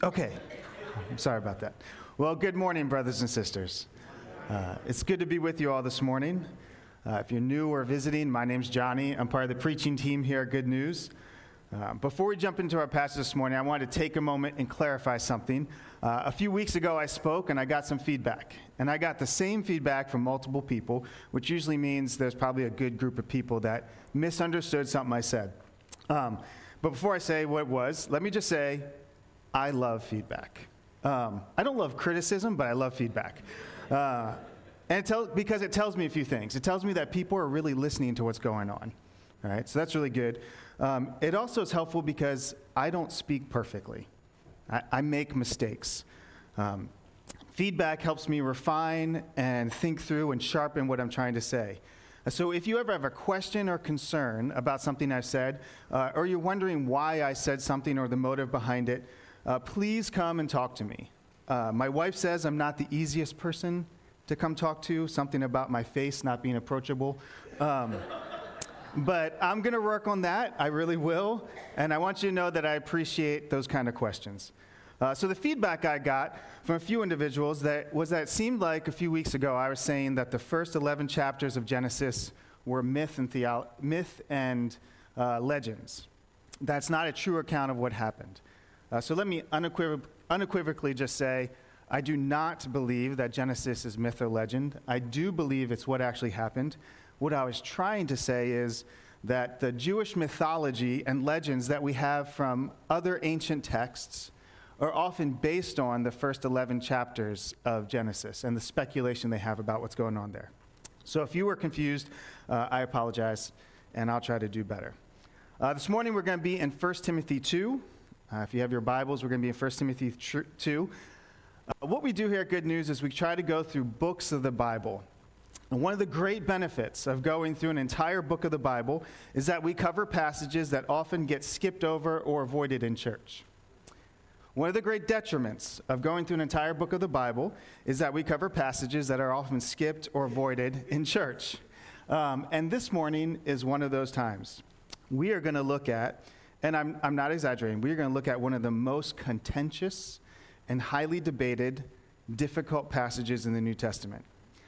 Okay. I'm sorry about that. Well, good morning, brothers and sisters. It's good to be with you all this morning. If you're new or visiting, my name's Johnny. I'm part of the preaching team here at Good News. Before we jump into our passage this morning, I wanted to take a moment and clarify something. A few weeks ago, I spoke and I got some feedback. And I got the same feedback from multiple people, which usually means there's probably a good group of people that misunderstood something I said. But before I say what it was, let me just say, I love feedback. I don't love criticism, but I love feedback. Because it tells me a few things. It tells me that people are really listening to what's going on. All right, so that's really good. It also is helpful because I don't speak perfectly. I make mistakes. Feedback helps me refine and think through and sharpen what I'm trying to say. So if you ever have a question or concern about something I've said, or you're wondering why I said something or the motive behind it, please come and talk to me. My wife says I'm not the easiest person to come talk to, something about my face not being approachable. But I'm going to work on that. I really will. And I want you to know that I appreciate those kind of questions. So the feedback I got from a few individuals that it seemed like a few weeks ago I was saying that the first 11 chapters of Genesis were myth and legends. That's not a true account of what happened. So let me unequivocally just say, I do not believe that Genesis is myth or legend. I do believe it's what actually happened. What I was trying to say is that the Jewish mythology and legends that we have from other ancient texts are often based on the first 11 chapters of Genesis and the speculation they have about what's going on there. So if you were confused, I apologize, and I'll try to do better. This morning we're going to be in 1 Timothy 2. If you have your Bibles, we're going to be in 1 Timothy 2. What we do here at Good News is we try to go through books of the Bible. And one of the great benefits of going through an entire book of the Bible is that we cover passages that often get skipped over or avoided in church. One of the great detriments of going through an entire book of the Bible is that we cover passages that are often skipped or avoided in church. And this morning is one of those times. We are going to look at, and I'm not exaggerating, we're going to look at one of the most contentious and highly debated, difficult passages in the New Testament.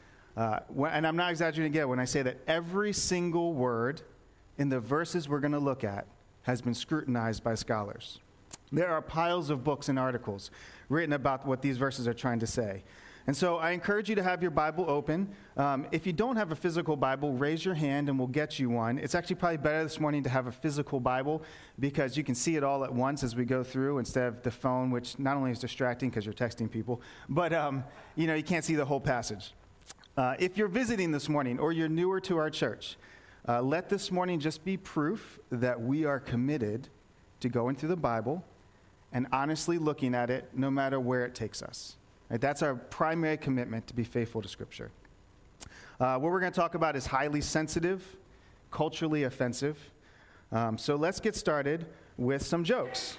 And I'm not exaggerating again when I say that every single word in the verses we're going to look at has been scrutinized by scholars. There are piles of books and articles written about what these verses are trying to say. And so I encourage you to have your Bible open. If you don't have a physical Bible, raise your hand and we'll get you one. It's actually probably better this morning to have a physical Bible because you can see it all at once as we go through instead of the phone, which not only is distracting because you're texting people, but you can't see the whole passage. If you're visiting this morning or you're newer to our church, let this morning just be proof that we are committed to going through the Bible and honestly looking at it no matter where it takes us. Right? That's our primary commitment, to be faithful to Scripture. What we're going to talk about is highly sensitive, culturally offensive. So let's get started with some jokes.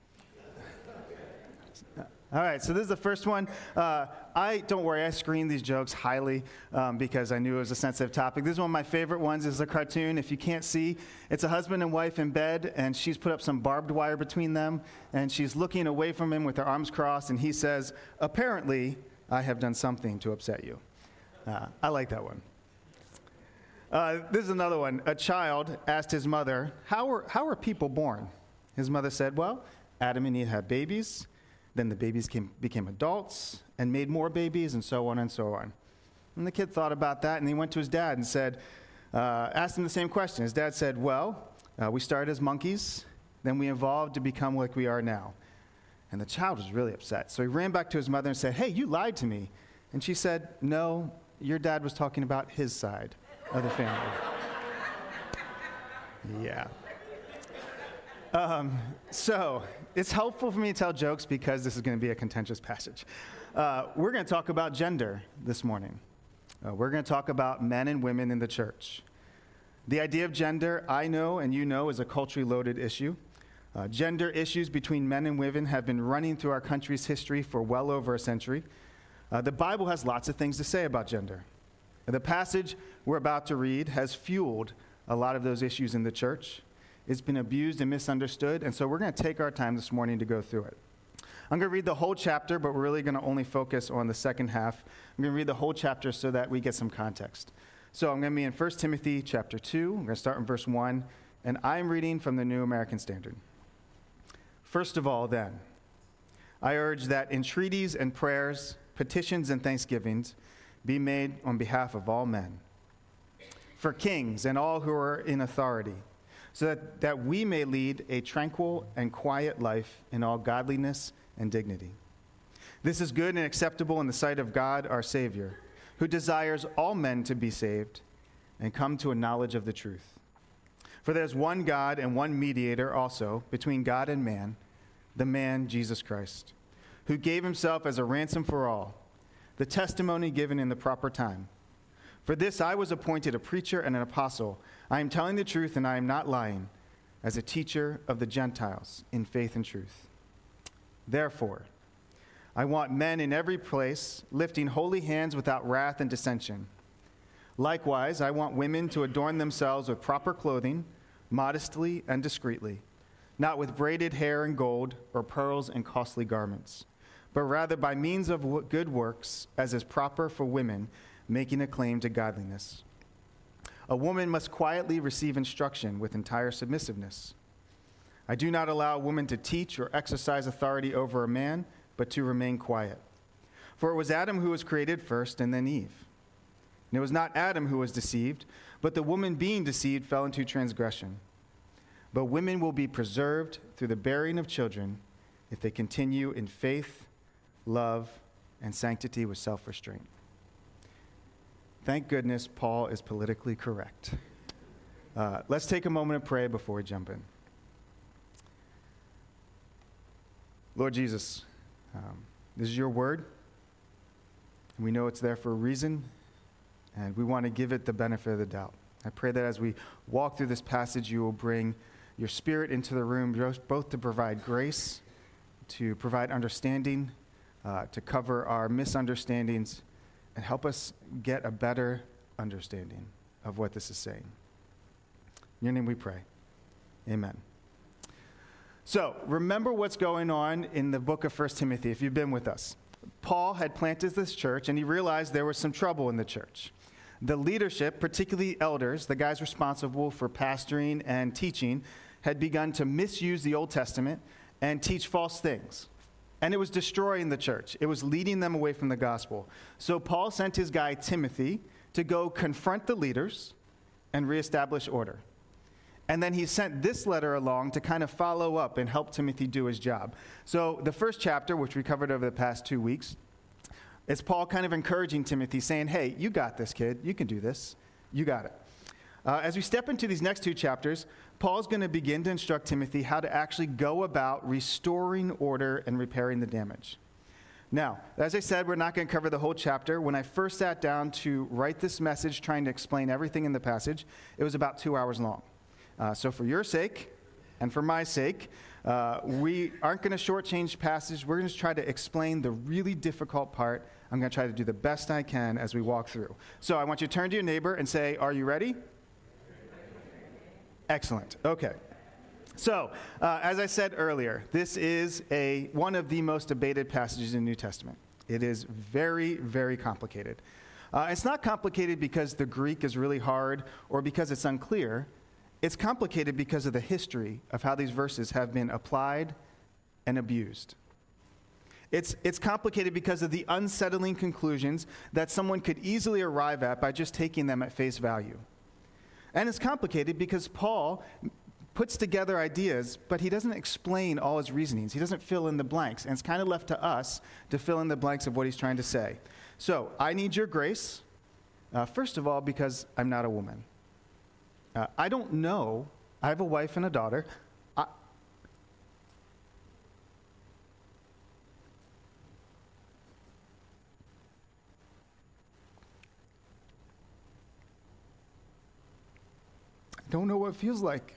All right, so this is the first one. Don't worry, I screened these jokes highly because I knew it was a sensitive topic. This is one of my favorite ones. It's a cartoon. If you can't see, it's a husband and wife in bed, and she's put up some barbed wire between them, and she's looking away from him with her arms crossed, and he says, "Apparently, I have done something to upset you." I like that one. This is another one. A child asked his mother, how are people born? His mother said, well, Adam and Eve had babies. Then the babies became adults and made more babies and so on and so on. And the kid thought about that and he went to his dad and asked him the same question. His dad said, we started as monkeys, then we evolved to become like we are now. And the child was really upset. So he ran back to his mother and said, hey, you lied to me. And she said, no, your dad was talking about his side of the family. Yeah. So it's helpful for me to tell jokes because this is going to be a contentious passage. We're going to talk about gender this morning. We're going to talk about men and women in the church. The idea of gender, I know and you know, is a culturally loaded issue. Gender issues between men and women have been running through our country's history for well over a century. The Bible has lots of things to say about gender. The passage we're about to read has fueled a lot of those issues in the church. It's been abused and misunderstood, and so we're going to take our time this morning to go through it. I'm going to read the whole chapter, but we're really going to only focus on the second half. I'm going to read the whole chapter so that we get some context. So I'm going to be in 1 Timothy chapter 2. I'm going to start in verse 1, and I'm reading from the New American Standard. First of all, then, I urge that entreaties and prayers, petitions and thanksgivings be made on behalf of all men, for kings and all who are in authority, so that we may lead a tranquil and quiet life in all godliness and dignity. This is good and acceptable in the sight of God our Savior, who desires all men to be saved and come to a knowledge of the truth. For there's one God and one mediator also between God and man, the man Jesus Christ, who gave himself as a ransom for all, the testimony given in the proper time. For this I was appointed a preacher and an apostle. I am telling the truth and I am not lying, as a teacher of the Gentiles in faith and truth. Therefore, I want men in every place lifting holy hands without wrath and dissension. Likewise, I want women to adorn themselves with proper clothing, modestly and discreetly, not with braided hair and gold or pearls and costly garments, but rather by means of good works, as is proper for women, making a claim to godliness. A woman must quietly receive instruction with entire submissiveness. I do not allow a woman to teach or exercise authority over a man, but to remain quiet. For it was Adam who was created first, and then Eve. And it was not Adam who was deceived, but the woman being deceived fell into transgression. But women will be preserved through the bearing of children if they continue in faith, love, and sanctity with self-restraint. Thank goodness Paul is politically correct. Let's take a moment to pray before we jump in. Lord Jesus, this is your word. And we know it's there for a reason, and we want to give it the benefit of the doubt. I pray that as we walk through this passage, you will bring your spirit into the room, both to provide grace, to provide understanding, to cover our misunderstandings, and help us get a better understanding of what this is saying. In your name we pray. Amen. So, remember what's going on in the book of 1 Timothy, if you've been with us. Paul had planted this church, and he realized there was some trouble in the church. The leadership, particularly elders, the guys responsible for pastoring and teaching, had begun to misuse the Old Testament and teach false things. And it was destroying the church. It was leading them away from the gospel. So Paul sent his guy Timothy to go confront the leaders and reestablish order. And then he sent this letter along to kind of follow up and help Timothy do his job. So the first chapter, which we covered over the past 2 weeks, is Paul kind of encouraging Timothy, saying, hey, you got this, kid. You can do this. You got it. As we step into these next 2 chapters, Paul's going to begin to instruct Timothy how to actually go about restoring order and repairing the damage. Now, as I said, we're not going to cover the whole chapter. When I first sat down to write this message, trying to explain everything in the passage, it was about 2 hours long. So for your sake and for my sake, we aren't going to shortchange passage. We're going to try to explain the really difficult part. I'm going to try to do the best I can as we walk through. So I want you to turn to your neighbor and say, are you ready? Excellent. Okay. So, as I said earlier, this is one of the most debated passages in the New Testament. It is very, very complicated. It's not complicated because the Greek is really hard or because it's unclear. It's complicated because of the history of how these verses have been applied and abused. It's complicated because of the unsettling conclusions that someone could easily arrive at by just taking them at face value. And it's complicated because Paul puts together ideas, but he doesn't explain all his reasonings. He doesn't fill in the blanks, and it's kind of left to us to fill in the blanks of what he's trying to say. So I need your grace, first of all, because I'm not a woman. I don't know. I have a wife and a daughter. Don't know what it feels like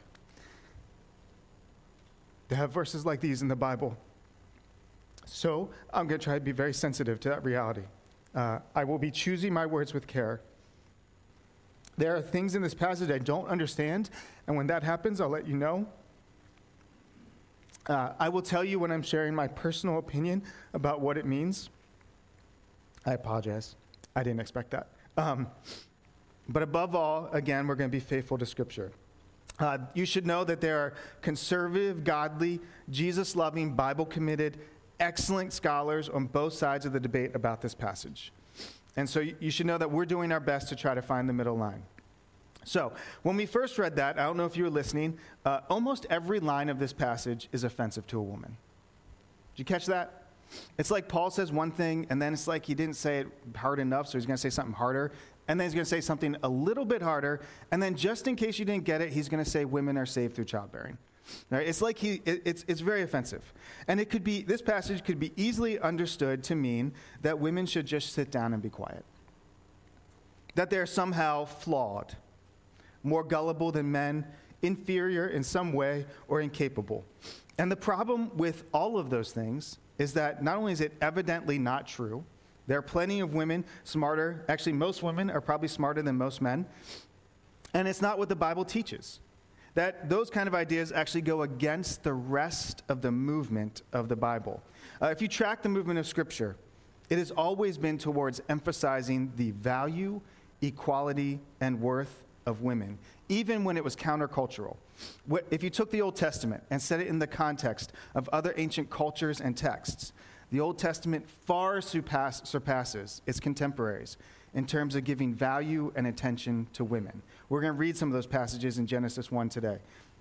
to have verses like these in the Bible. So I'm going to try to be very sensitive to that reality. I will be choosing my words with care. There are things in this passage I don't understand, and when that happens, I'll let you know. I will tell you when I'm sharing my personal opinion about what it means. I apologize. I didn't expect that. But above all, again, we're going to be faithful to Scripture. You should know that there are conservative, godly, Jesus-loving, Bible-committed, excellent scholars on both sides of the debate about this passage. And so you should know that we're doing our best to try to find the middle line. So when we first read that, I don't know if you were listening, almost every line of this passage is offensive to a woman. Did you catch that? It's like Paul says one thing, and then it's like he didn't say it hard enough, so he's going to say something harder, and then he's going to say something a little bit harder, and then just in case you didn't get it, he's going to say women are saved through childbearing. Right? It's like it's very offensive. And this passage could be easily understood to mean that women should just sit down and be quiet. That they're somehow flawed, more gullible than men, inferior in some way, or incapable. And the problem with all of those things is that not only is it evidently not true, there are plenty of women smarter, actually most women are probably smarter than most men, and it's not what the Bible teaches. That those kind of ideas actually go against the rest of the movement of the Bible. If you track the movement of Scripture, it has always been towards emphasizing the value, equality, and worth of women, even when it was countercultural. If you took the Old Testament and set it in the context of other ancient cultures and texts, the Old Testament far surpasses its contemporaries in terms of giving value and attention to women. We're going to read some of those passages in Genesis 1 today.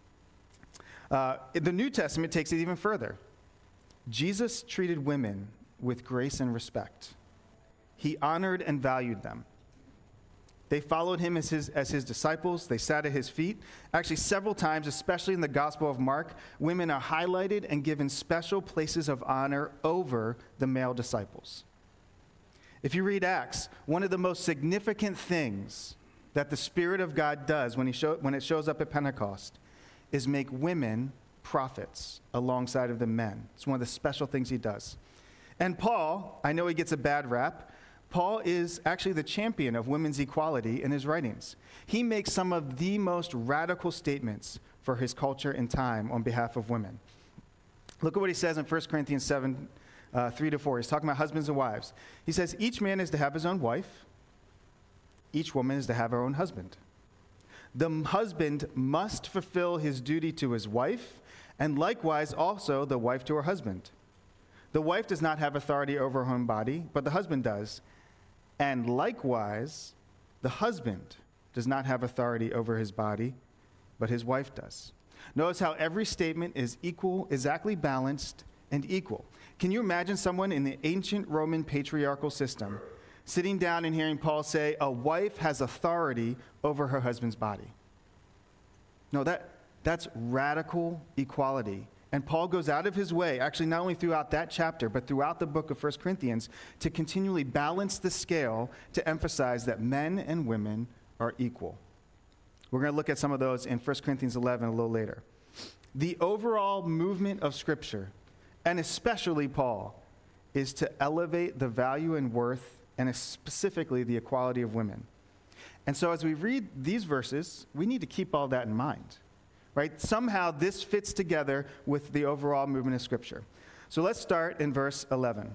The New Testament takes it even further. Jesus treated women with grace and respect. He honored and valued them. They followed him as his disciples. They sat at his feet. Actually, several times, especially in the Gospel of Mark, women are highlighted and given special places of honor over the male disciples. If you read Acts, one of the most significant things that the Spirit of God does when it shows up at Pentecost is make women prophets alongside of the men. It's one of the special things he does. And Paul, I know he gets a bad rap. Paul is actually the champion of women's equality in his writings. He makes some of the most radical statements for his culture and time on behalf of women. Look at what he says in 1 Corinthians 7, 3-4. He's talking about husbands and wives. He says, each man is to have his own wife. Each woman is to have her own husband. The husband must fulfill his duty to his wife, and likewise also the wife to her husband. The wife does not have authority over her own body, but the husband does. And likewise, the husband does not have authority over his body, but his wife does. Notice how every statement is equal, exactly balanced, and equal. Can you imagine someone in the ancient Roman patriarchal system sitting down and hearing Paul say, a wife has authority over her husband's body? No, that's radical equality. And Paul goes out of his way, actually not only throughout that chapter, but throughout the book of 1 Corinthians, to continually balance the scale to emphasize that men and women are equal. We're going to look at some of those in 1 Corinthians 11 a little later. The overall movement of Scripture, and especially Paul, is to elevate the value and worth, and specifically the equality of women. And so as we read these verses, we need to keep all that in mind. Right? Somehow this fits together with the overall movement of Scripture. So let's start in verse 11.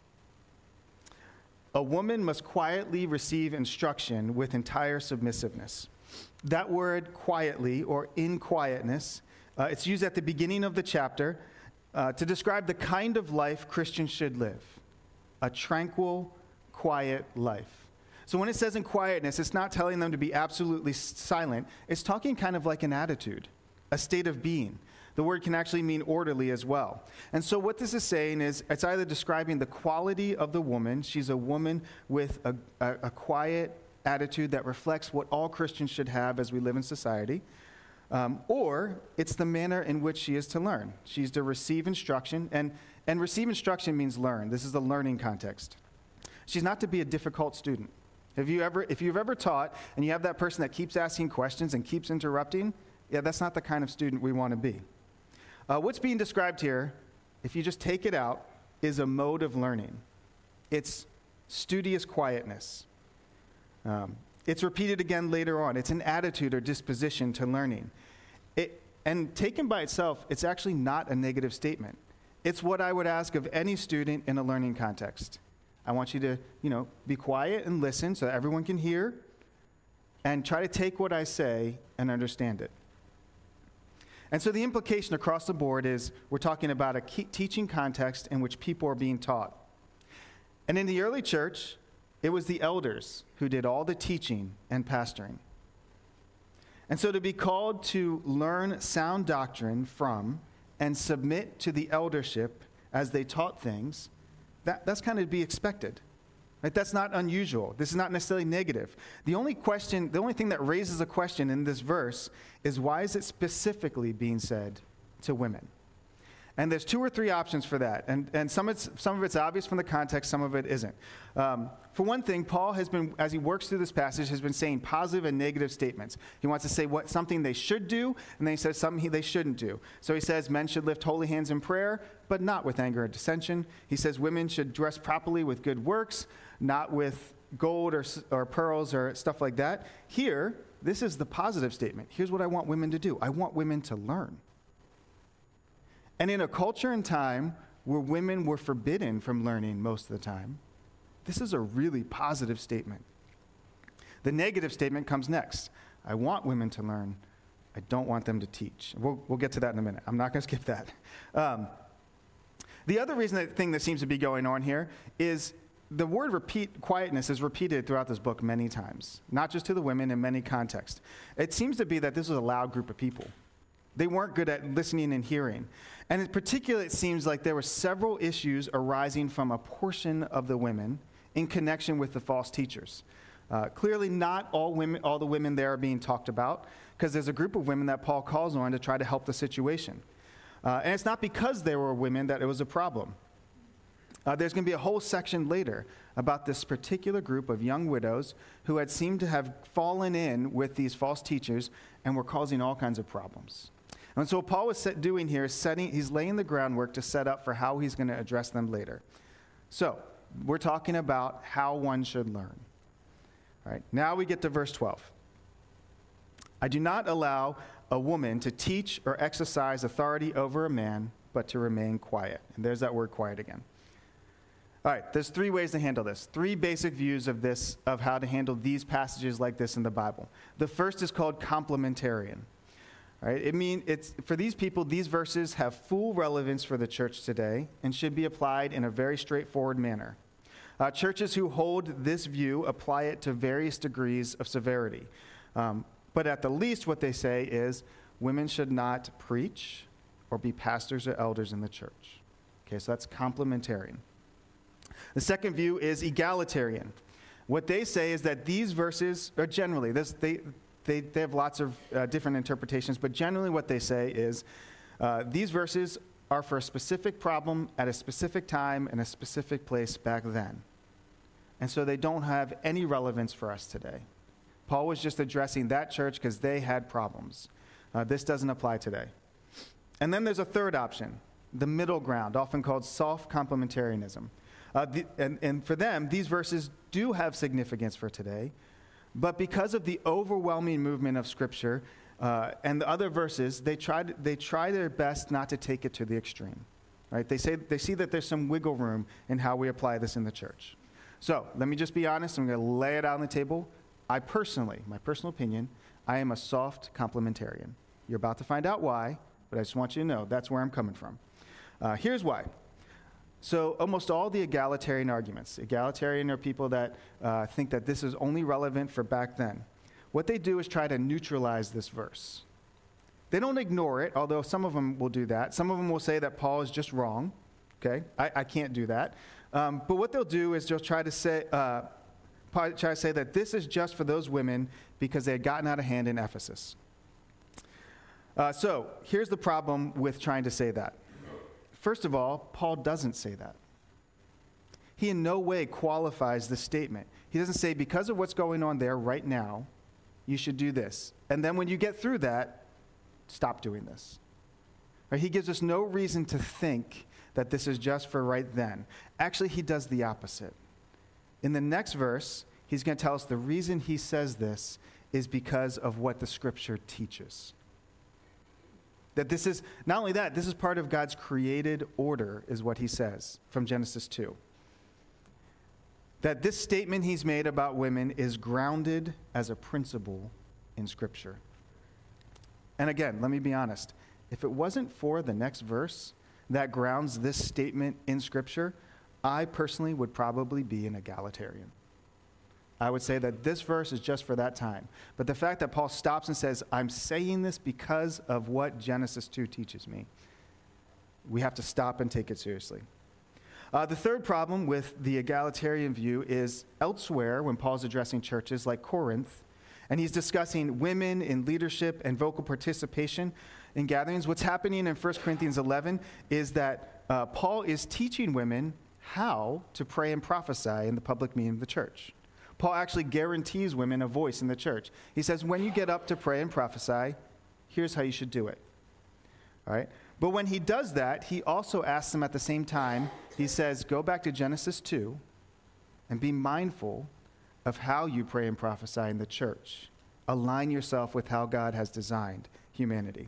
A woman must quietly receive instruction with entire submissiveness. That word quietly or in quietness, it's used at the beginning of the chapter to describe the kind of life Christians should live. A tranquil, quiet life. So when it says in quietness, it's not telling them to be absolutely silent. It's talking kind of like an attitude. A state of being. The word can actually mean orderly as well. And so what this is saying is it's either describing the quality of the woman. She's a woman with a quiet attitude that reflects what all Christians should have as we live in society. Or it's the manner in which she is to learn. She's to receive instruction. And receive instruction means learn. This is the learning context. She's not to be a difficult student. If you've ever taught and you have that person that keeps asking questions and keeps interrupting, yeah, that's not the kind of student we want to be. What's being described here, if you just take it out, is a mode of learning. It's studious quietness. It's repeated again later on. It's an attitude or disposition to learning. And taken by itself, it's actually not a negative statement. It's what I would ask of any student in a learning context. I want you to, be quiet and listen so that everyone can hear, and try to take what I say and understand it. And so the implication across the board is we're talking about a teaching context in which people are being taught. And in the early church, it was the elders who did all the teaching and pastoring. And so to be called to learn sound doctrine from and submit to the eldership as they taught things, that's kind of to be expected. Right? That's not unusual. This is not necessarily negative. The only thing that raises a question in this verse is why is it specifically being said to women? And there's 2 or 3 options for that. And some of it's obvious from the context, some of it isn't. For one thing, Paul has been, as he works through this passage, has been saying positive and negative statements. He wants to say something they should do, and then he says something they shouldn't do. So he says men should lift holy hands in prayer, but not with anger and dissension. He says women should dress properly with good works, not with gold or pearls or stuff like that. Here, this is the positive statement. Here's what I want women to do. I want women to learn. And in a culture and time where women were forbidden from learning most of the time, this is a really positive statement. The negative statement comes next. I want women to learn. I don't want them to teach. We'll get to that in a minute. I'm not going to skip that. The other thing that seems to be going on here is the word quietness is repeated throughout this book many times, not just to the women in many contexts. It seems to be that this was a loud group of people. They weren't good at listening and hearing. And in particular, it seems like there were several issues arising from a portion of the women in connection with the false teachers. Clearly, not all the women there are being talked about, because there's a group of women that Paul calls on to try to help the situation. And it's not because there were women that it was a problem. There's going to be a whole section later about this particular group of young widows who had seemed to have fallen in with these false teachers and were causing all kinds of problems. And so what Paul was doing here is he's laying the groundwork to set up for how he's going to address them later. So we're talking about how one should learn. All right, now we get to verse 12. I do not allow a woman to teach or exercise authority over a man, but to remain quiet. And there's that word quiet again. All right, there's 3 ways to handle this. 3 basic views of how to handle these passages like this in the Bible. The first is called complementarian. All right, for these people, these verses have full relevance for the church today and should be applied in a very straightforward manner. Churches who hold this view apply it to various degrees of severity. But at the least, what they say is women should not preach or be pastors or elders in the church. Okay, so that's complementarian. The second view is egalitarian. What they say is that these verses are generally, they have lots of different interpretations, but generally what they say is these verses are for a specific problem at a specific time in a specific place back then. And so they don't have any relevance for us today. Paul was just addressing that church because they had problems. This doesn't apply today. And then there's a third option, the middle ground, often called soft complementarianism. And for them, these verses do have significance for today, but because of the overwhelming movement of Scripture and the other verses, they try their best not to take it to the extreme. Right? They see that there's some wiggle room in how we apply this in the church. So let me just be honest. I'm going to lay it out on the table. My personal opinion, I am a soft complementarian. You're about to find out why, but I just want you to know that's where I'm coming from. Here's why. So almost all the egalitarian arguments, egalitarian are people that think that this is only relevant for back then. What they do is try to neutralize this verse. They don't ignore it, although some of them will do that. Some of them will say that Paul is just wrong. Okay, I can't do that. But what they'll do is just try to say that this is just for those women because they had gotten out of hand in Ephesus. So here's the problem with trying to say that. First of all, Paul doesn't say that. He in no way qualifies the statement. He doesn't say, because of what's going on there right now, you should do this. And then when you get through that, stop doing this. Right? He gives us no reason to think that this is just for right then. Actually, he does the opposite. In the next verse, he's going to tell us the reason he says this is because of what the Scripture teaches. That this is, not only that, this is part of God's created order, is what he says from Genesis 2. That this statement he's made about women is grounded as a principle in Scripture. And again, let me be honest. If it wasn't for the next verse that grounds this statement in Scripture, I personally would probably be an egalitarian. I would say that this verse is just for that time. But the fact that Paul stops and says, I'm saying this because of what Genesis 2 teaches me, we have to stop and take it seriously. The third problem with the egalitarian view is elsewhere when Paul's addressing churches like Corinth, and he's discussing women in leadership and vocal participation in gatherings. What's happening in 1 Corinthians 11 is that Paul is teaching women how to pray and prophesy in the public meeting of the church. Paul actually guarantees women a voice in the church. He says, when you get up to pray and prophesy, here's how you should do it. All right? But when he does that, he also asks them at the same time, he says, go back to Genesis 2 and be mindful of how you pray and prophesy in the church. Align yourself with how God has designed humanity.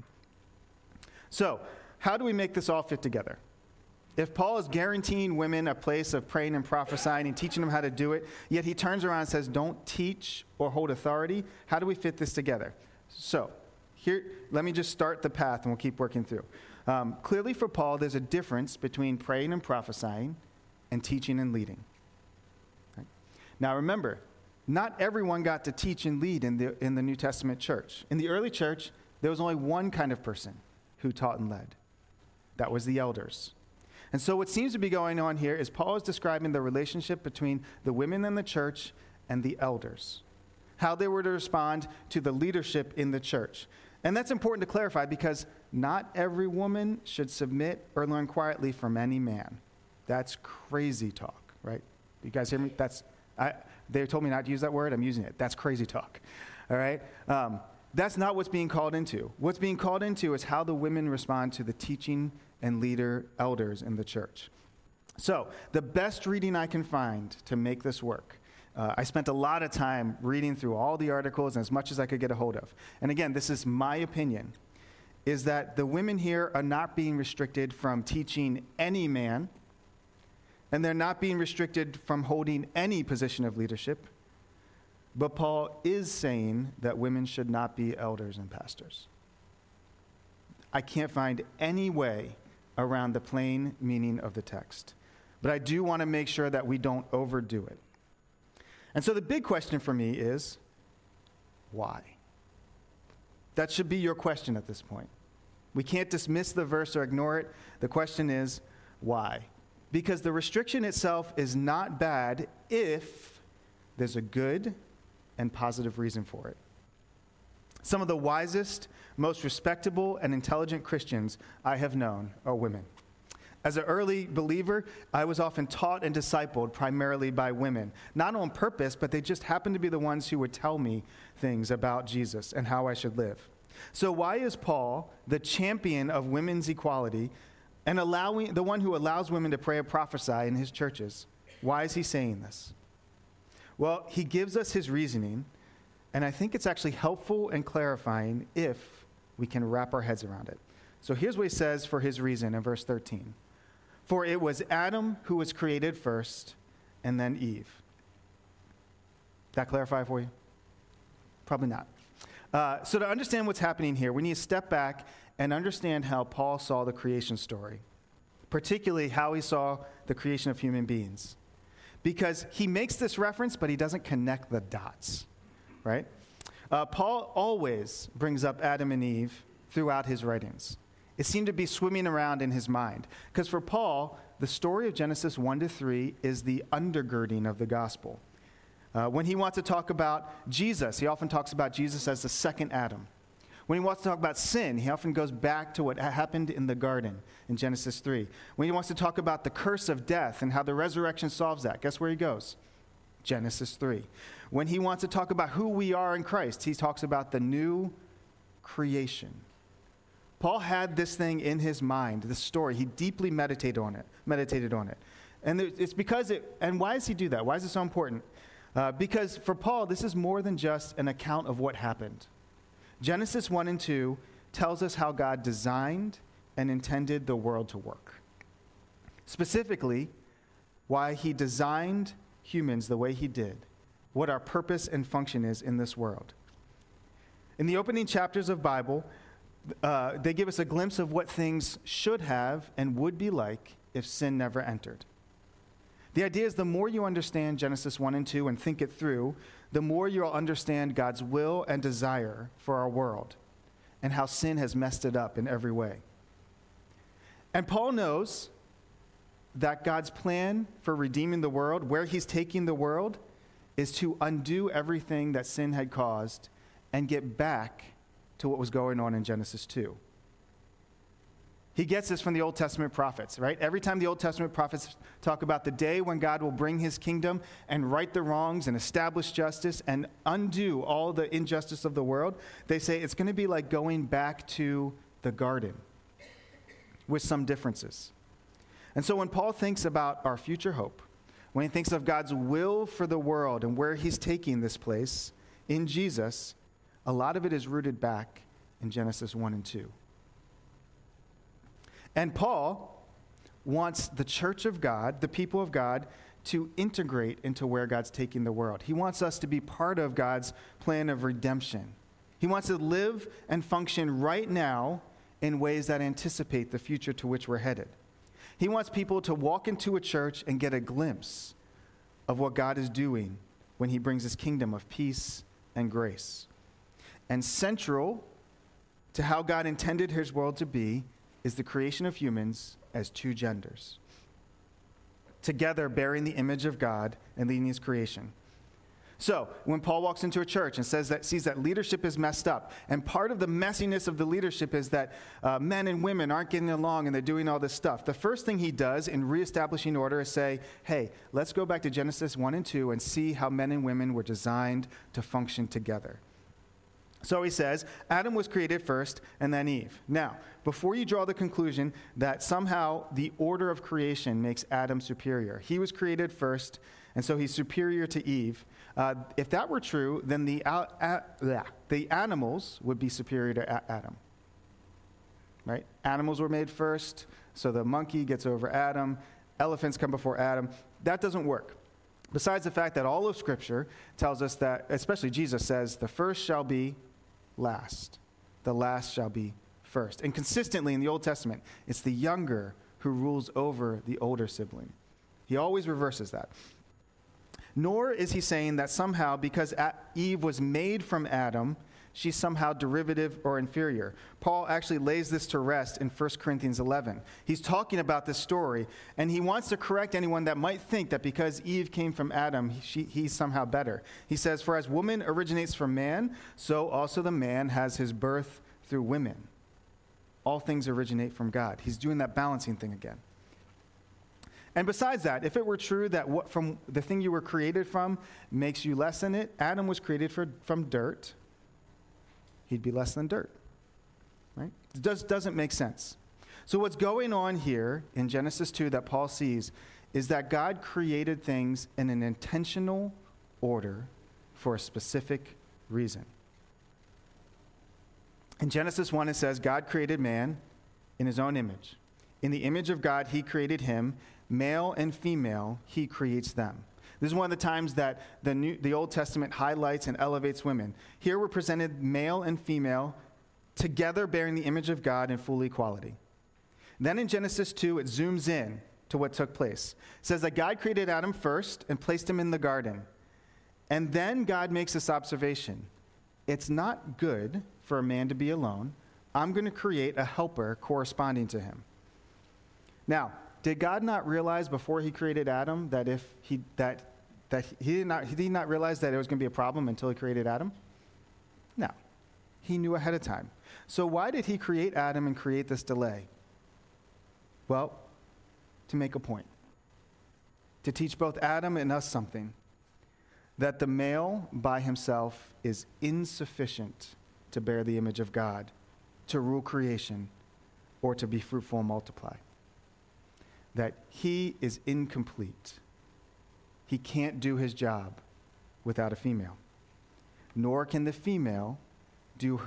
So, how do we make this all fit together? If Paul is guaranteeing women a place of praying and prophesying and teaching them how to do it, yet he turns around and says, don't teach or hold authority, how do we fit this together? So, here, let me just start the path and we'll keep working through. Clearly for Paul, there's a difference between praying and prophesying and teaching and leading. Right? Now remember, not everyone got to teach and lead in the New Testament church. In the early church, there was only one kind of person who taught and led. That was the elders. And so what seems to be going on here is Paul is describing the relationship between the women in the church and the elders, how they were to respond to the leadership in the church. And that's important to clarify because not every woman should submit or learn quietly from any man. That's crazy talk, right? You guys hear me? They told me not to use that word. I'm using it. That's crazy talk, all right? That's not what's being called into. What's being called into is how the women respond to the teaching and leader elders in the church. So the best reading I can find to make this work, I spent a lot of time reading through all the articles and as much as I could get a hold of. And again, this is my opinion, is that the women here are not being restricted from teaching any man, and they're not being restricted from holding any position of leadership. But Paul is saying that women should not be elders and pastors. I can't find any way around the plain meaning of the text. But I do want to make sure that we don't overdo it. And so the big question for me is, why? That should be your question at this point. We can't dismiss the verse or ignore it. The question is, why? Because the restriction itself is not bad if there's a good and positive reason for it. Some of the wisest, most respectable, and intelligent Christians I have known are women. As an early believer, I was often taught and discipled primarily by women, not on purpose, but they just happened to be the ones who would tell me things about Jesus and how I should live. So why is Paul the champion of women's equality and the one who allows women to pray and prophesy in his churches? Why is he saying this? Well, he gives us his reasoning, and I think it's actually helpful and clarifying if we can wrap our heads around it. So here's what he says for his reason in verse 13. For it was Adam who was created first, and then Eve. That clarify for you? Probably not. So to understand what's happening here, we need to step back and understand how Paul saw the creation story, particularly how he saw the creation of human beings. Because he makes this reference, but he doesn't connect the dots, right? Paul always brings up Adam and Eve throughout his writings. It seemed to be swimming around in his mind. Because for Paul, the story of Genesis 1-3 is the undergirding of the gospel. When he wants to talk about Jesus, he often talks about Jesus as the second Adam. When he wants to talk about sin, he often goes back to what happened in the garden in Genesis 3. When he wants to talk about the curse of death and how the resurrection solves that, guess where he goes? Genesis 3. When he wants to talk about who we are in Christ, he talks about the new creation. Paul had this thing in his mind, this story. He deeply meditated on it. And it's because and why does he do that? Why is it so important? Because for Paul, this is more than just an account of what happened. Genesis 1 and 2 tells us how God designed and intended the world to work. Specifically, why he designed humans the way he did, what our purpose and function is in this world. In the opening chapters of Bible, they give us a glimpse of what things should have and would be like if sin never entered. The idea is the more you understand Genesis 1 and 2 and think it through, the more you'll understand God's will and desire for our world and how sin has messed it up in every way. And Paul knows that God's plan for redeeming the world, where he's taking the world, is to undo everything that sin had caused and get back to what was going on in Genesis 2. He gets this from the Old Testament prophets, right? Every time the Old Testament prophets talk about the day when God will bring his kingdom and right the wrongs and establish justice and undo all the injustice of the world, they say it's going to be like going back to the garden with some differences. And so when Paul thinks about our future hope, when he thinks of God's will for the world and where he's taking this place in Jesus, a lot of it is rooted back in Genesis 1 and 2. And Paul wants the church of God, the people of God, to integrate into where God's taking the world. He wants us to be part of God's plan of redemption. He wants to live and function right now in ways that anticipate the future to which we're headed. He wants people to walk into a church and get a glimpse of what God is doing when he brings his kingdom of peace and grace. And central to how God intended his world to be is the creation of humans as two genders, together bearing the image of God and leading his creation. So, when Paul walks into a church and sees that leadership is messed up, and part of the messiness of the leadership is that men and women aren't getting along and they're doing all this stuff, the first thing he does in reestablishing order is say, hey, let's go back to Genesis 1 and 2 and see how men and women were designed to function together. So he says, Adam was created first and then Eve. Now, before you draw the conclusion that somehow the order of creation makes Adam superior, he was created first, and so he's superior to Eve. If that were true, then the animals would be superior to Adam. Right? Animals were made first, so the monkey gets over Adam. Elephants come before Adam. That doesn't work. Besides the fact that all of Scripture tells us that, especially Jesus says, the first shall be last. The last shall be first. And consistently in the Old Testament, it's the younger who rules over the older sibling. He always reverses that. Nor is he saying that somehow, because Eve was made from Adam, she's somehow derivative or inferior. Paul actually lays this to rest in 1 Corinthians 11. He's talking about this story, and he wants to correct anyone that might think that because Eve came from Adam, he's somehow better. He says, for as woman originates from man, so also the man has his birth through women. All things originate from God. He's doing that balancing thing again. And besides that, if it were true that what from the thing you were created from makes you less than it, Adam was created from dirt. He'd be less than dirt, right? It doesn't make sense. So what's going on here in Genesis 2 that Paul sees is that God created things in an intentional order for a specific reason. In Genesis 1, it says, God created man in his own image. In the image of God, he created him. Male and female, he creates them. This is one of the times that the Old Testament highlights and elevates women. Here we're presented male and female, together bearing the image of God in full equality. Then in Genesis 2, it zooms in to what took place. It says that God created Adam first and placed him in the garden. And then God makes this observation. It's not good for a man to be alone. I'm going to create a helper corresponding to him. Now, did God not realize before he created Adam that he did not realize that it was going to be a problem until he created Adam? No. He knew ahead of time. So why did he create Adam and create this delay? Well, to make a point. To teach both Adam and us something. That the male by himself is insufficient to bear the image of God, to rule creation, or to be fruitful and multiply. That he is incomplete. He can't do his job without a female. Nor can the female do her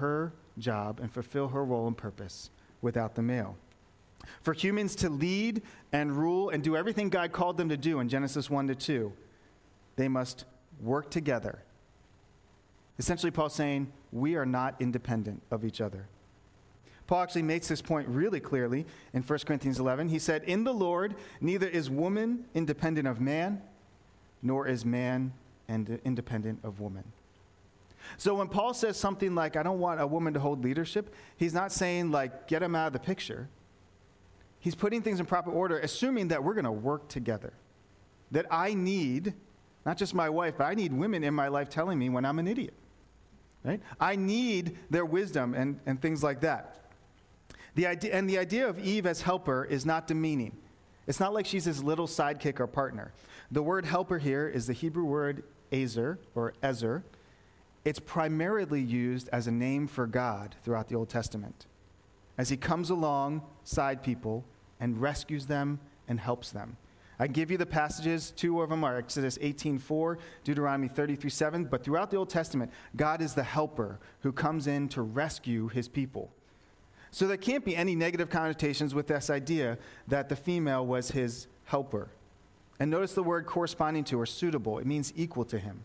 job and fulfill her role and purpose without the male. For humans to lead and rule and do everything God called them to do in Genesis 1-2, they must work together. Essentially, Paul's saying, we are not independent of each other. Paul actually makes this point really clearly in 1 Corinthians 11. He said, in the Lord, neither is woman independent of man, nor is man independent of woman. So when Paul says something like, I don't want a woman to hold leadership, he's not saying, like, get him out of the picture. He's putting things in proper order, assuming that we're going to work together. That I need, not just my wife, but I need women in my life telling me when I'm an idiot. Right? I need their wisdom and things like that. The idea of Eve as helper is not demeaning. It's not like she's his little sidekick or partner. The word helper here is the Hebrew word ezer, or ezer. It's primarily used as a name for God throughout the Old Testament, as he comes alongside people and rescues them and helps them. I give you the passages. Two of them are Exodus 18:4, Deuteronomy 33:7. But throughout the Old Testament, God is the helper who comes in to rescue his people. So there can't be any negative connotations with this idea that the female was his helper. And notice the word corresponding to or suitable. It means equal to him.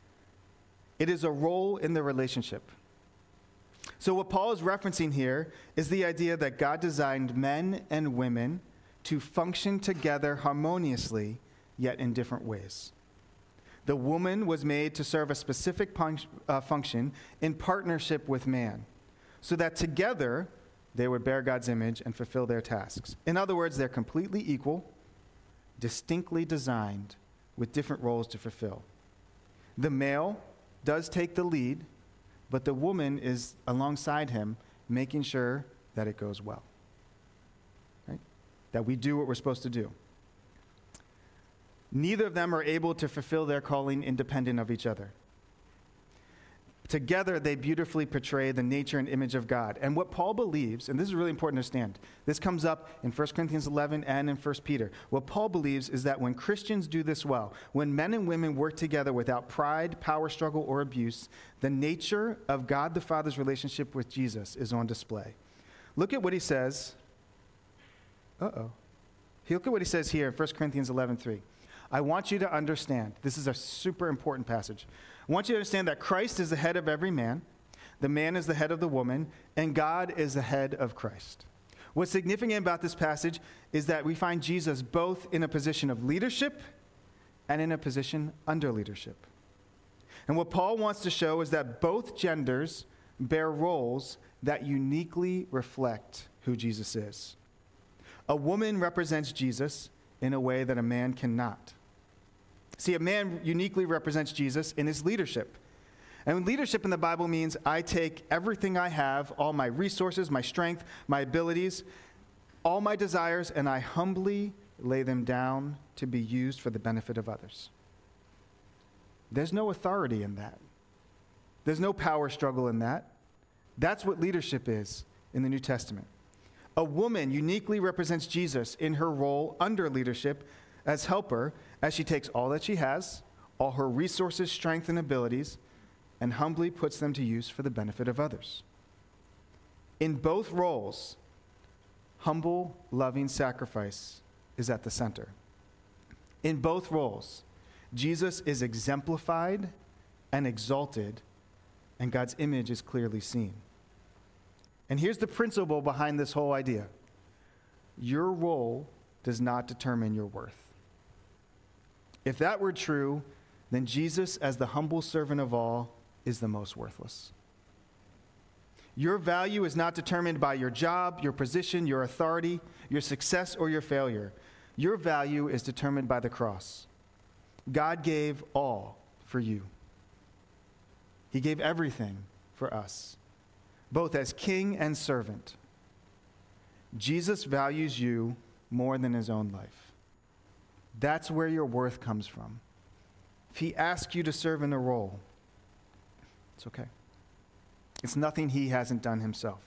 It is a role in the relationship. So what Paul is referencing here is the idea that God designed men and women to function together harmoniously, yet in different ways. The woman was made to serve a specific function in partnership with man, so that together they would bear God's image and fulfill their tasks. In other words, they're completely equal, distinctly designed, with different roles to fulfill. The male does take the lead, but the woman is alongside him, making sure that it goes well. Right? That we do what we're supposed to do. Neither of them are able to fulfill their calling independent of each other. Together, they beautifully portray the nature and image of God. And what Paul believes, and this is really important to understand, this comes up in 1 Corinthians 11 and in 1 Peter. What Paul believes is that when Christians do this well, when men and women work together without pride, power struggle, or abuse, the nature of God the Father's relationship with Jesus is on display. Look at what he says. Look at what he says here in 1 Corinthians 11:3. I want you to understand, this is a super important passage. I want you to understand that Christ is the head of every man, the man is the head of the woman, and God is the head of Christ. What's significant about this passage is that we find Jesus both in a position of leadership and in a position under leadership. And what Paul wants to show is that both genders bear roles that uniquely reflect who Jesus is. A woman represents Jesus in a way that a man cannot. See, a man uniquely represents Jesus in his leadership. And leadership in the Bible means I take everything I have, all my resources, my strength, my abilities, all my desires, and I humbly lay them down to be used for the benefit of others. There's no authority in that. There's no power struggle in that. That's what leadership is in the New Testament. A woman uniquely represents Jesus in her role under leadership as helper, as she takes all that she has, all her resources, strength, and abilities, and humbly puts them to use for the benefit of others. In both roles, humble, loving sacrifice is at the center. In both roles, Jesus is exemplified and exalted, and God's image is clearly seen. And here's the principle behind this whole idea. Your role does not determine your worth. If that were true, then Jesus, as the humble servant of all, is the most worthless. Your value is not determined by your job, your position, your authority, your success, or your failure. Your value is determined by the cross. God gave all for you. He gave everything for us, both as king and servant. Jesus values you more than his own life. That's where your worth comes from. If he asks you to serve in a role, it's okay. It's nothing he hasn't done himself.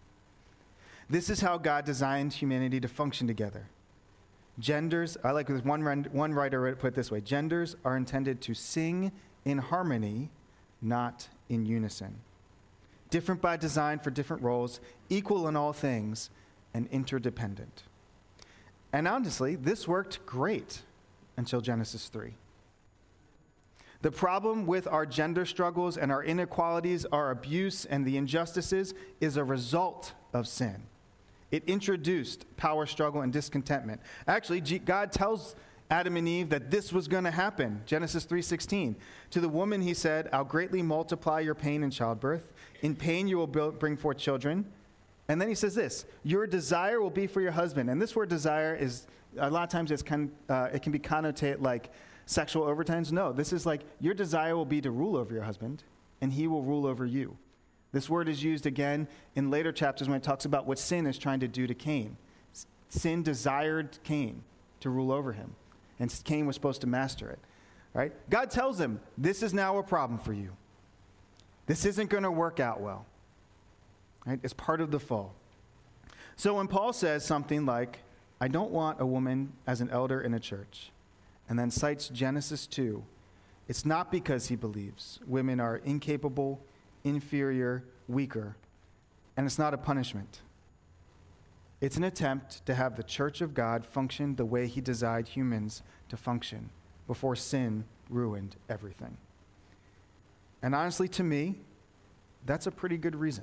This is how God designed humanity to function together. Genders, I like this one writer put it this way, genders are intended to sing in harmony, not in unison. different by design for different roles, equal in all things, and interdependent. And honestly, this worked great until Genesis 3. The problem with our gender struggles and our inequalities, our abuse, and the injustices is a result of sin. It introduced power struggle and discontentment. Actually, God tells Adam and Eve that this was going to happen. Genesis 3:16. To the woman he said, I'll greatly multiply your pain in childbirth. In pain you will bring forth children. And then he says this, your desire will be for your husband. And this word desire is, a lot of times it can be connotated like sexual overtones. No, this is like your desire will be to rule over your husband, and he will rule over you. This word is used again in later chapters when it talks about what sin is trying to do to Cain. Sin desired Cain to rule over him, and Cain was supposed to master it. Right? God tells him, this is now a problem for you. This isn't going to work out well. Right? It's part of the fall. So when Paul says something like, I don't want a woman as an elder in a church, and then cites Genesis 2, it's not because he believes women are incapable, inferior, weaker, and it's not a punishment. It's an attempt to have the church of God function the way he designed humans to function before sin ruined everything. And honestly, to me, that's a pretty good reason.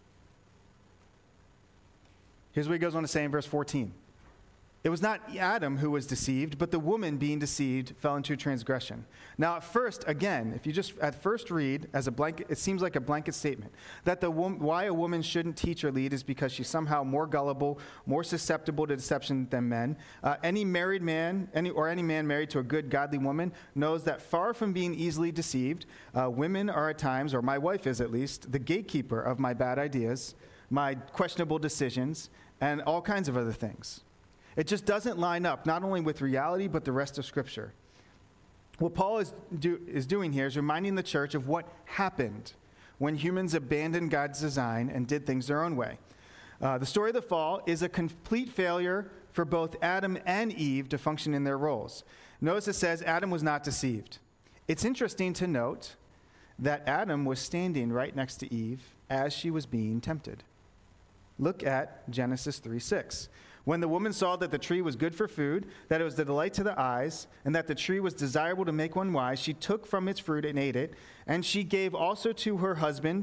Here's what he goes on to say in verse 14. It was not Adam who was deceived, but the woman being deceived fell into transgression. Now at first, again, if you just at first read as a blanket, it seems like a blanket statement that why a woman shouldn't teach or lead is because she's somehow more gullible, more susceptible to deception than men. Any married man, any man married to a good, godly woman knows that far from being easily deceived, women are at times, or my wife is at least, the gatekeeper of my bad ideas, my questionable decisions, and all kinds of other things. It just doesn't line up, not only with reality, but the rest of Scripture. What Paul is doing here is reminding the church of what happened when humans abandoned God's design and did things their own way. The story of the fall is a complete failure for both Adam and Eve to function in their roles. Notice it says Adam was not deceived. It's interesting to note that Adam was standing right next to Eve as she was being tempted. Look at Genesis 3:6. When the woman saw that the tree was good for food, that it was the delight to the eyes, and that the tree was desirable to make one wise, she took from its fruit and ate it, and she gave also to her husband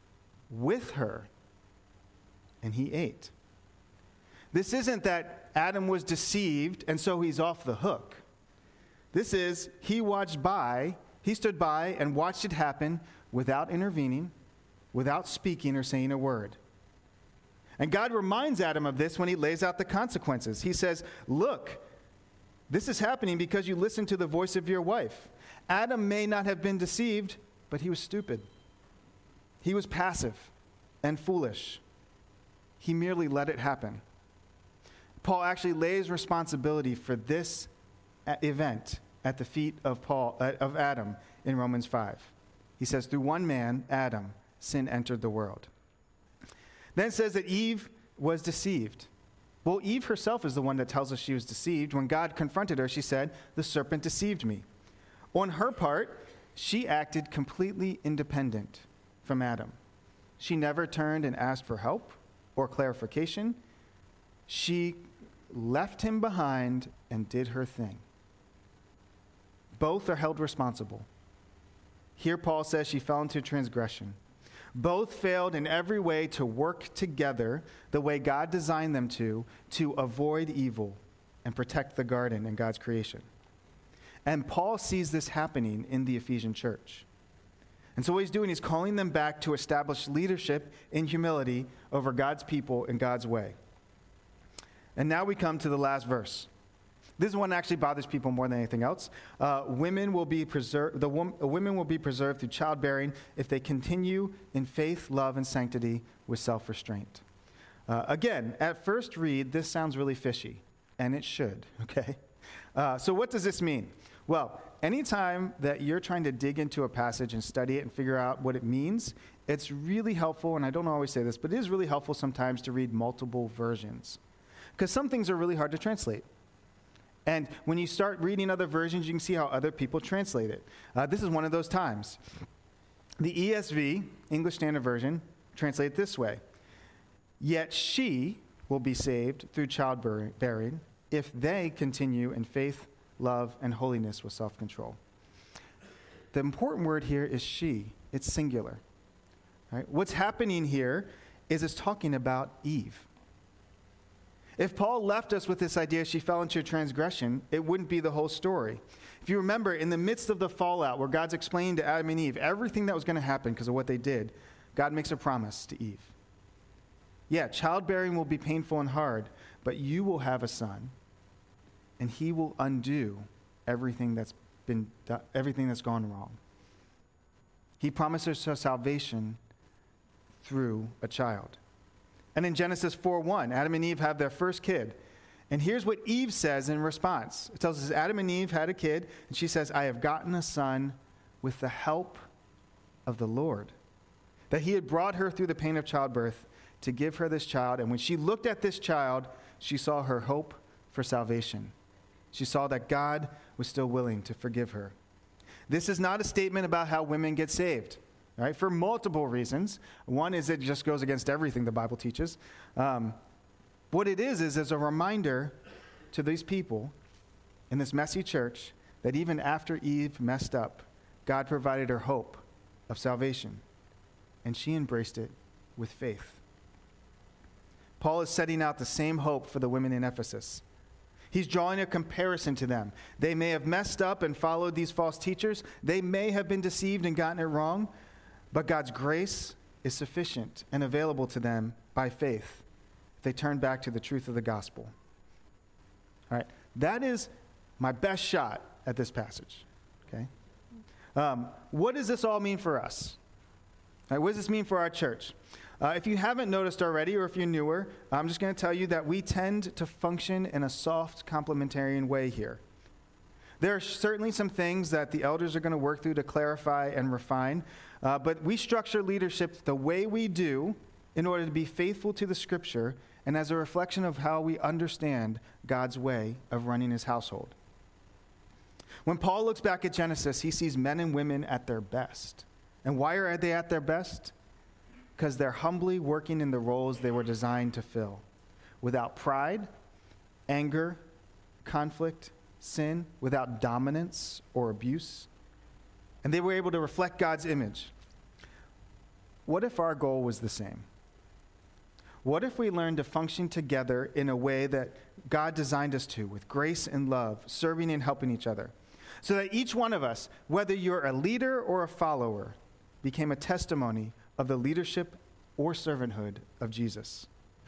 with her, and he ate. This isn't that Adam was deceived, and so he's off the hook. This is, he stood by and watched it happen without intervening, without speaking or saying a word. And God reminds Adam of this when he lays out the consequences. He says, look, this is happening because you listened to the voice of your wife. Adam may not have been deceived, but he was stupid. He was passive and foolish. He merely let it happen. Paul actually lays responsibility for this event at the feet of Adam in Romans 5. He says, through one man, Adam, sin entered the world. Then it says that Eve was deceived. Well, Eve herself is the one that tells us she was deceived. When God confronted her, she said, the serpent deceived me. On her part, she acted completely independent from Adam. She never turned and asked for help or clarification. She left him behind and did her thing. Both are held responsible. Here Paul says she fell into transgression. Both failed in every way to work together the way God designed them to avoid evil and protect the garden and God's creation. And Paul sees this happening in the Ephesian church. And so what he's doing is calling them back to establish leadership in humility over God's people in God's way. And now we come to the last verse. This one actually bothers people more than anything else. Women will be preserved through childbearing if they continue in faith, love, and sanctity with self-restraint. Again, at first read, this sounds really fishy, and it should, okay? So what does this mean? Well, anytime that you're trying to dig into a passage and study it and figure out what it means, it's really helpful, and I don't always say this, but it is really helpful sometimes to read multiple versions. Because some things are really hard to translate. And when you start reading other versions, you can see how other people translate it. This is one of those times. The ESV, English Standard Version, translate it this way: yet she will be saved through childbearing if they continue in faith, love, and holiness with self-control. The important word here is she. It's singular. Right? What's happening here is it's talking about Eve. If Paul left us with this idea she fell into a transgression, it wouldn't be the whole story. If you remember, in the midst of the fallout where God's explaining to Adam and Eve everything that was going to happen because of what they did, God makes a promise to Eve. Yeah, childbearing will be painful and hard, but you will have a son, and he will undo everything that's gone wrong. He promises us salvation through a child. And in Genesis 4:1, Adam and Eve have their first kid. And here's what Eve says in response. It tells us Adam and Eve had a kid, and she says, I have gotten a son with the help of the Lord. That he had brought her through the pain of childbirth to give her this child. And when she looked at this child, she saw her hope for salvation. She saw that God was still willing to forgive her. This is not a statement about how women get saved, right? For multiple reasons. One is it just goes against everything the Bible teaches. What it is a reminder to these people in this messy church that even after Eve messed up, God provided her hope of salvation, and she embraced it with faith. Paul is setting out the same hope for the women in Ephesus. He's drawing a comparison to them. They may have messed up and followed these false teachers. They may have been deceived and gotten it wrong, but God's grace is sufficient and available to them by faith. They turn back to the truth of the gospel. All right, that is my best shot at this passage. Okay, what does this all mean for us? All right, what does this mean for our church? If you haven't noticed already, or if you're newer, I'm just going to tell you that we tend to function in a soft, complementarian way here. There are certainly some things that the elders are going to work through to clarify and refine, but we structure leadership the way we do in order to be faithful to the Scripture and as a reflection of how we understand God's way of running his household. When Paul looks back at Genesis, he sees men and women at their best. And why are they at their best? Because they're humbly working in the roles they were designed to fill, without pride, anger, conflict, sin, without dominance or abuse. And they were able to reflect God's image. What if our goal was the same? What if we learned to function together in a way that God designed us to, with grace and love, serving and helping each other, so that each one of us, whether you're a leader or a follower, became a testimony of the leadership or servanthood of Jesus?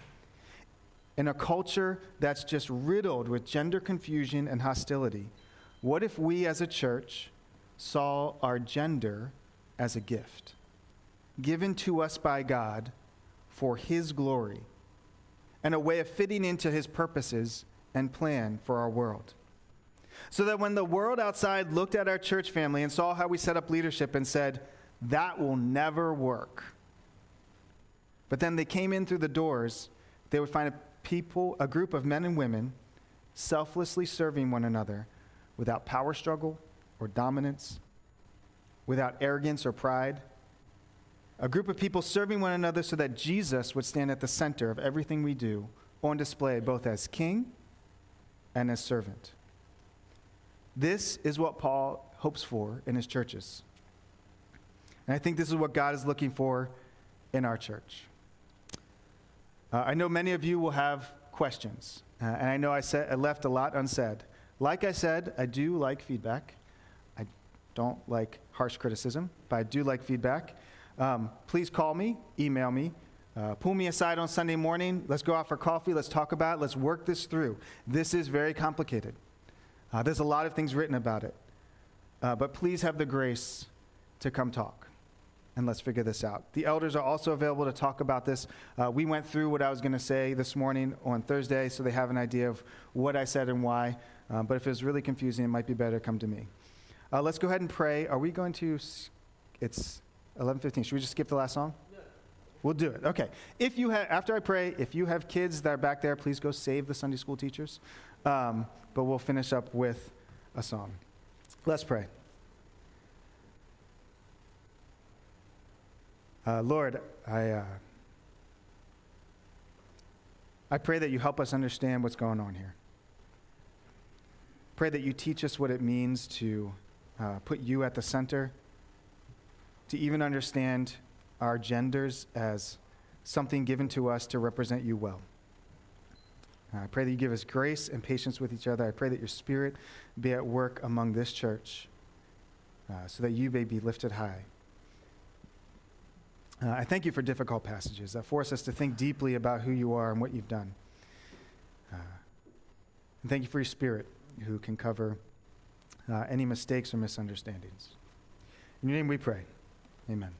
In a culture that's just riddled with gender confusion and hostility, what if we as a church saw our gender as a gift, given to us by God for his glory, and a way of fitting into his purposes and plan for our world? So that when the world outside looked at our church family and saw how we set up leadership and said, that will never work, but then they came in through the doors, they would find a group of men and women selflessly serving one another without power struggle or dominance, without arrogance or pride. A group of people serving one another so that Jesus would stand at the center of everything we do, on display both as king and as servant. This is what Paul hopes for in his churches. And I think this is what God is looking for in our church. I know many of you will have questions, and I know I left a lot unsaid. Like I said, I do like feedback. I don't like harsh criticism, but I do like feedback. Please call me, email me, pull me aside on Sunday morning. Let's go out for coffee. Let's talk about it. Let's work this through. This is very complicated. There's a lot of things written about it. But please have the grace to come talk, and let's figure this out. The elders are also available to talk about this. We went through what I was going to say this morning on Thursday, so they have an idea of what I said and why. But if it's really confusing, it might be better to come to me. Let's go ahead and pray. Are we going to... It's 11:15. Should we just skip the last song? Yeah. We'll do it. Okay. After I pray, if you have kids that are back there, please go save the Sunday school teachers. But we'll finish up with a song. Let's pray. Lord, I pray that you help us understand what's going on here. Pray that you teach us what it means to put you at the center, to even understand our genders as something given to us to represent you well. I pray that you give us grace and patience with each other. I pray that your Spirit be at work among this church so that you may be lifted high. I thank you for difficult passages that force us to think deeply about who you are and what you've done. And thank you for your Spirit who can cover any mistakes or misunderstandings. In your name we pray. Amen.